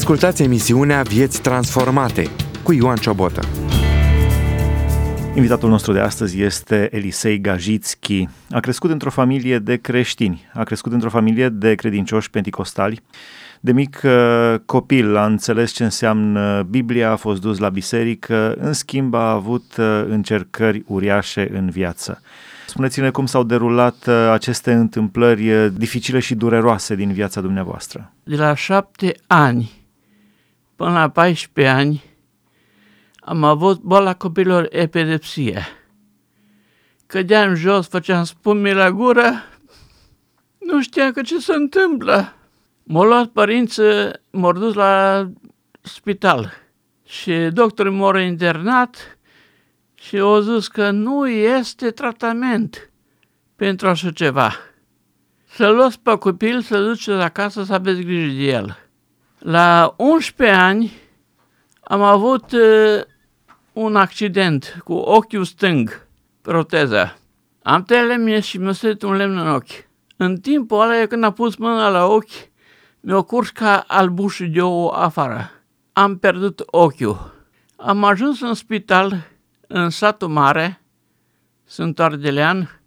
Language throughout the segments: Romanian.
Ascultați emisiunea Vieți Transformate cu Ioan Ciobotă. Invitatul nostru de astăzi este Elisei Gajitski. A crescut într-o familie de creștini, a crescut într-o familie de credincioși penticostali. De mic copil a înțeles ce înseamnă Biblia, a fost dus la biserică, în schimb a avut încercări uriașe în viață. Spuneți-ne cum s-au derulat aceste întâmplări dificile și dureroase din viața dumneavoastră. De la 7 ani până la 14 ani am avut boala copilor, epilepsie. Cădeam jos, făceam spume la gură, nu știam că ce se întâmplă. M-au luat părinții, m-au dus la spital și doctorul m-a internat și au zis că nu este tratament pentru așa ceva. Să-l luați pe copil, să-l duceți acasă, să aveți grijă de el. La 11 ani am avut un accident cu ochiul stâng, proteza. Am tăiat lemne și mi-a sărit un lemn în ochi. În timpul ăla, când am pus mâna la ochi, mi-a curs ca albușul de ou afară. Am pierdut ochiul. Am ajuns în spital, în satul mare, sunt ardelean.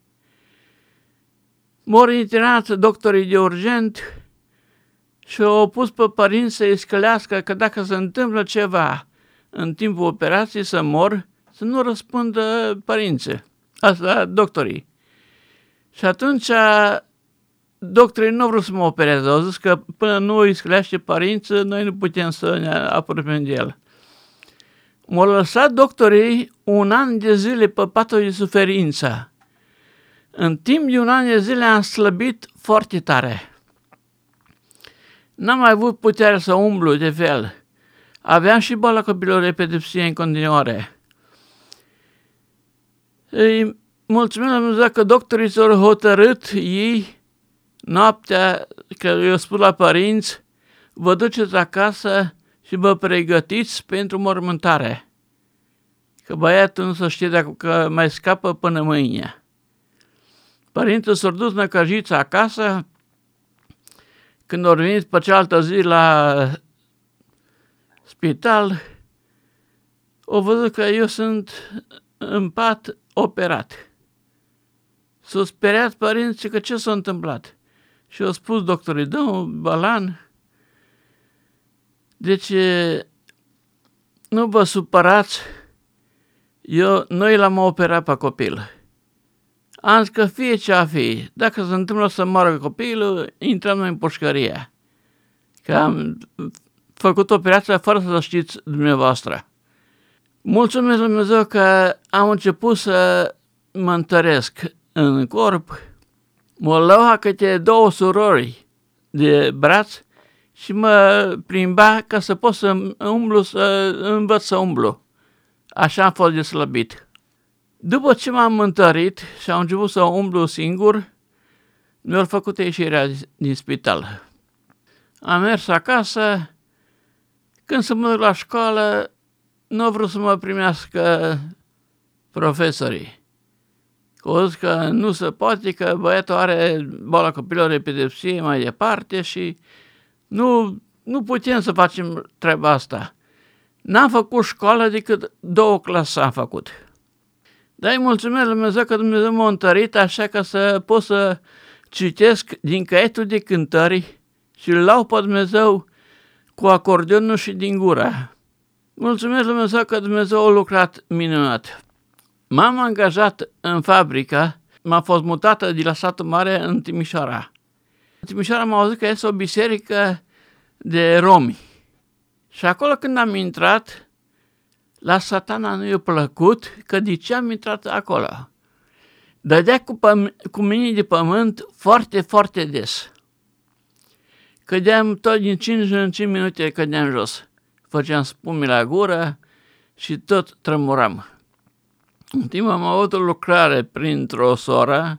M-au internat doctorii de urgent și au pus pe părinți să-i scălească că dacă se întâmplă ceva în timpul operației să mor, să nu răspundă părinții. Asta doctorii. Și atunci doctorii nu au vrut să mă opereze. Au zis că până nu îi scălește părinții, noi nu putem să ne apropiem de el. M-au lăsat doctorii un an de zile pe patul de suferință. În timp de un an de zile am slăbit foarte tare. N-am mai avut putere să umblu de fel. Aveam și boala copilor, epilepsie în continuare. Îi mulțumim la Dumnezeu că doctorii s-au hotărât ei noaptea, că eu spun la părinți, vă duceți acasă și vă pregătiți pentru mormântare. Că băiatul nu se știe dacă mai scapă până mâine. Părinții s-au dus năcăjiți acasă. Când au venit pe cealaltă zi la spital, au văzut că eu sunt în pat operat. S-au speriat părinții că ce s-a întâmplat. Și au spus doctorii, domnul Balan, deci nu vă supărați, noi l-am operat pe copil. Am zis că fie ce a fi, dacă se întâmplă să moară copilul, intrăm noi în pușcărie. Că am făcut operația fără să știți dumneavoastră. Mulțumesc Lui Dumnezeu că am început să mă întăresc în corp. Mă lua câte 2 surori de braț și mă plimba ca să pot să umblu, să învăț să umblu. Așa am fost de slăbit. După ce m-am întărit și am început să umblu singur, mi-au făcut ieșirea din spital. Am mers acasă. Când să mă duc la școală, nu au vrut să mă primească profesorii. Au zis că nu se poate, că băiatul are boala copilor, epilepsie mai departe și nu putem să facem treaba asta. N-am făcut școală decât 2 clase am făcut. Dar îi mulțumesc Lui Dumnezeu că Dumnezeu m-a întărit așa că să pot să citesc din caietul de cântări și îl lau pe Dumnezeu cu acordeonul și din gură. Mulțumesc Lui Dumnezeu că Dumnezeu a lucrat minunat. M-am angajat în fabrică, m-am fost mutată de la satul mare în Timișoara. În Timișoara m-au auzit că este o biserică de romi. Și acolo când am intrat, la Satana nu i-a plăcut că de ce am intrat acolo. Dădea cu mâinii de pământ foarte, foarte des. Cădeam tot din 5 în 5 minute, cădeam jos. Făceam spume la gură și tot tremuram. În timp am avut o lucrare printr-o soră.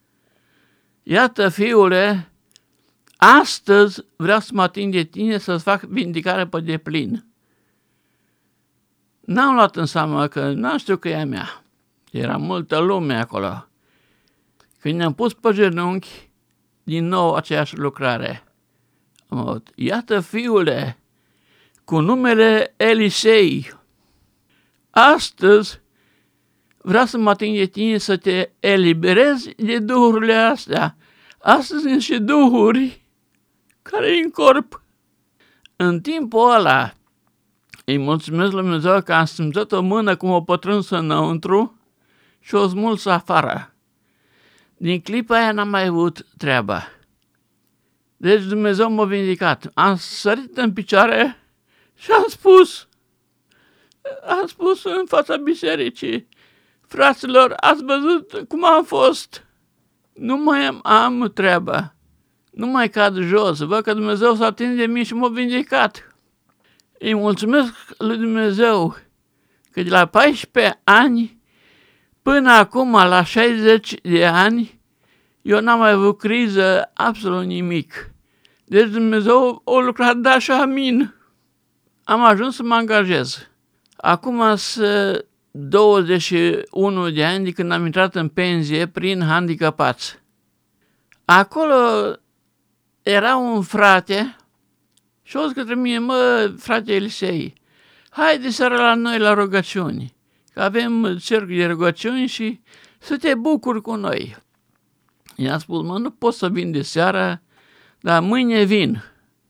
Iată, fiule, astăzi vreau să mă ating de tine să-ți fac vindicare pe deplin. N-am luat în seamă că n-am știut că e a mea. Era multă lume acolo. Când ne-am pus pe genunchi, din nou aceeași lucrare. Am avut, iată, fiule, cu numele Elisei. Astăzi vreau să mă ating de tine să te eliberezi de duhurile astea. Astăzi sunt și duhuri care e în corp. În timpul ăla îi mulțumesc lui Dumnezeu că am simțit o mână cum o pătrunsă înăuntru și o smuls afară. Din clipa aia n-am mai avut treaba. Deci Dumnezeu m-a vindicat. Am sărit în picioare și am spus în fața bisericii: fraților, ați văzut cum am fost? Nu mai am treaba. Nu mai cad jos. Văd că Dumnezeu s-a atins de mine și m-a vindicat. Îi mulțumesc lui Dumnezeu că de la 14 ani până acum la 60 de ani eu n-am mai avut criză, absolut nimic. Deci Dumnezeu a lucrat da și amin. Am ajuns să mă angajez. Acum sunt 21 de ani de când am intrat în pensie prin handicapați. Acolo era un frate și o zis către mine: mă, frate Elisei, haide seara la noi la rugăciuni, că avem cercul de rugăciuni și să te bucuri cu noi. I-am spus: mă, nu pot să vin de seară, dar mâine vin.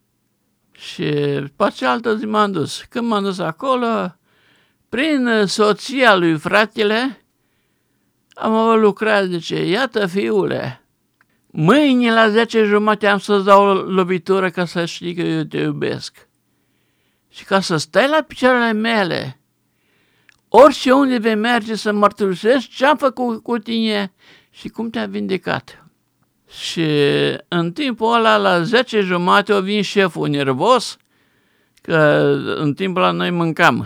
Și pe cealaltă zi m-am dus. Când m-am dus acolo, prin soția lui fratele, am avut lucrare, zice: iată, fiule, mâine la 10:30 am să-ți dau o lovitură ca să știi că eu te iubesc. Și ca să stai la picioarele mele, orice unde vei merge să mărturisești ce am făcut cu tine și cum te-am vindecat. Și în timpul ăla, la 10:30, o vin șeful nervos, că în timpul ăla noi mâncam.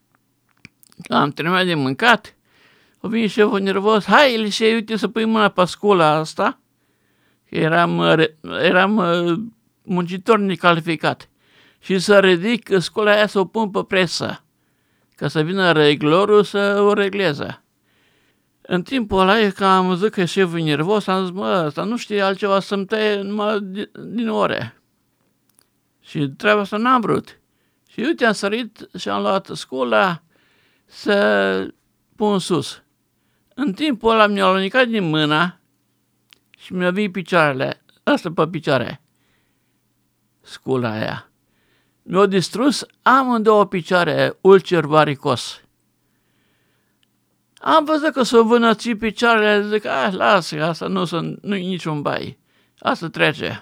Am terminat de mâncat, o vin șeful nervos: hai, Elisei, uite să pui mâna pe scula asta, că eram muncitor necalificat, și să ridic scula aia să o pun pe presă, ca să vină reglorul să o regleze. În timpul ăla, că am văzut că șeful e nervos, am zis: mă, ăsta nu știe altceva să-mi taie numai din ore. Și treaba asta n-am vrut. Și uite, am sărit și am luat scula să pun sus. În timpul ăla mi-a alunecat din mâna și mi-a venit picioarele, asta pe picioare, scula aia. Mi-a distrus amândouă picioare, ulcer varicos. Am văzut că s-o vânăți picioarele, zic: lasă, asta nu-i niciun bai, asta trece.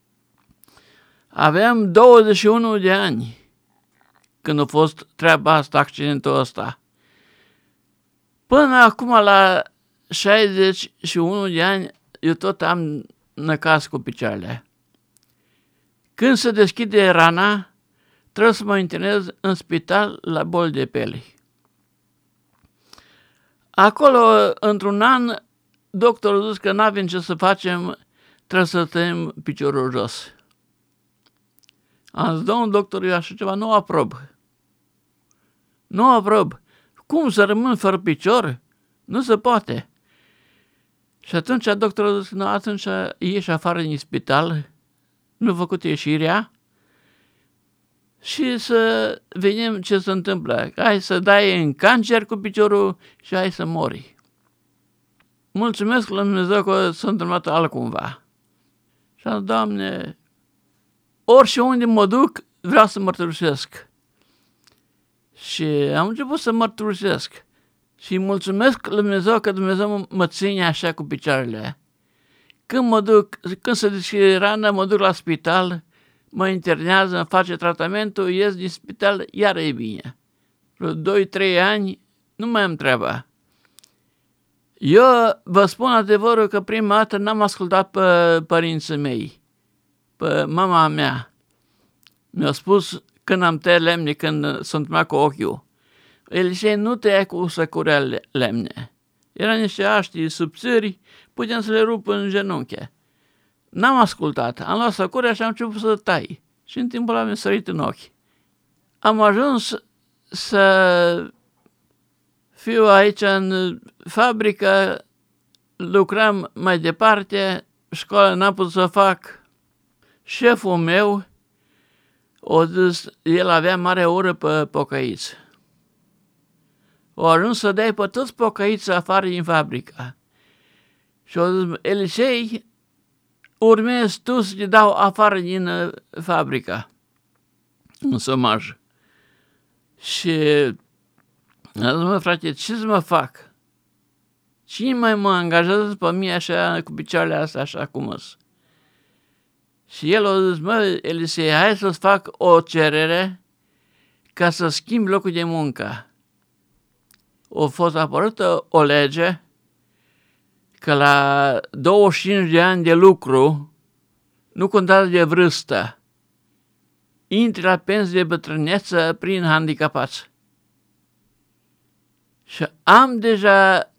Aveam 21 de ani când a fost treaba asta, accidentul ăsta. Până acum, la 61 de ani, eu tot am năcas cu picioarele. Când se deschide rana, trebuie să mă internez în spital la boli de peli. Acolo, într-un an, doctorul a zis că n-avem ce să facem, trebuie să tăiem piciorul jos. Am zis: domnul doctor, eu așa ceva nu aprob. Nu aprob. Cum să rămân fără picior? Nu se poate. Și atunci doctorul a zis: nu, atunci ieși afară din spital, nu a făcut ieșirea și să vedem ce se întâmplă. Hai să dai în cancer cu piciorul și hai să mori. Mulțumesc lui Dumnezeu că s-a întâmplat altcumva. Și am zis: Doamne, orice unde mă duc, vreau să mărturisesc. Și am început să mărturisesc. Și mulțumesc lui Dumnezeu că Dumnezeu mă ține așa cu picioarele. Când se deschide rana, mă duc la spital, mă internează, îmi face tratamentul, ies din spital, iar e bine. Vreo 2-3 ani, nu mai am treaba. Eu vă spun adevărul că prima dată n-am ascultat pe părinții mei, pe mama mea. Mi-a spus când am tăiat lemne, când s-a întâmplat cu ochiul: Elisei, nu tăia cu săcurea lemne. Era niște aști subțiri, puteam să le rup în genunchi. N-am ascultat, am luat săcurea și am început să tai. Și în timpul ăla mi-a sărit în ochi. Am ajuns să fiu aici în fabrică, lucram mai departe, școala n-am putut să fac. Șeful meu O zis, el avea mare ură pe pocăiți. O ajuns să dai pe toți pocăiți afară din fabrică. Și o zis, Elisei, urmezi tu să te dau afară din fabrica, în somaj. Și a zis, mă, frate, ce să mă fac? Cine mai mă angajează pe mine așa, cu picioarele astea, așa cum îs? Și el a zis, mă, Elisei, hai să-ți fac o cerere ca să schimbi locul de muncă. A fost apărută o lege că la 25 de ani de lucru nu contează de vârstă. Intri la pensie de bătrâneță prin handicapați. Și am deja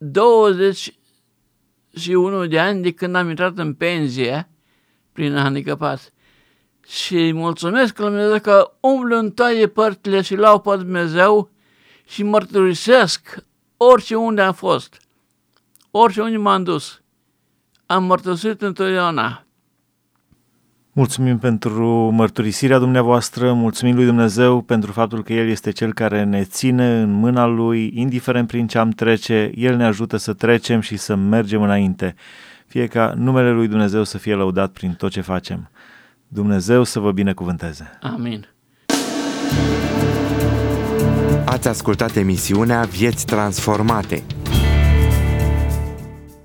21 de ani de când am intrat în pensie prin handicapați. Și mulțumesc lui Dumnezeu că umblu în toate părțile și lau pe Dumnezeu și mărturisesc orice unde am fost, orice unde m-am dus. Am mărturisit întotdeauna. Mulțumim pentru mărturisirea dumneavoastră, mulțumim lui Dumnezeu pentru faptul că El este Cel care ne ține în mâna Lui, indiferent prin ce am trece, El ne ajută să trecem și să mergem înainte. Fie ca numele lui Dumnezeu să fie lăudat prin tot ce facem. Dumnezeu să vă binecuvânteze. Amin. Ați ascultat emisiunea Vieți Transformate.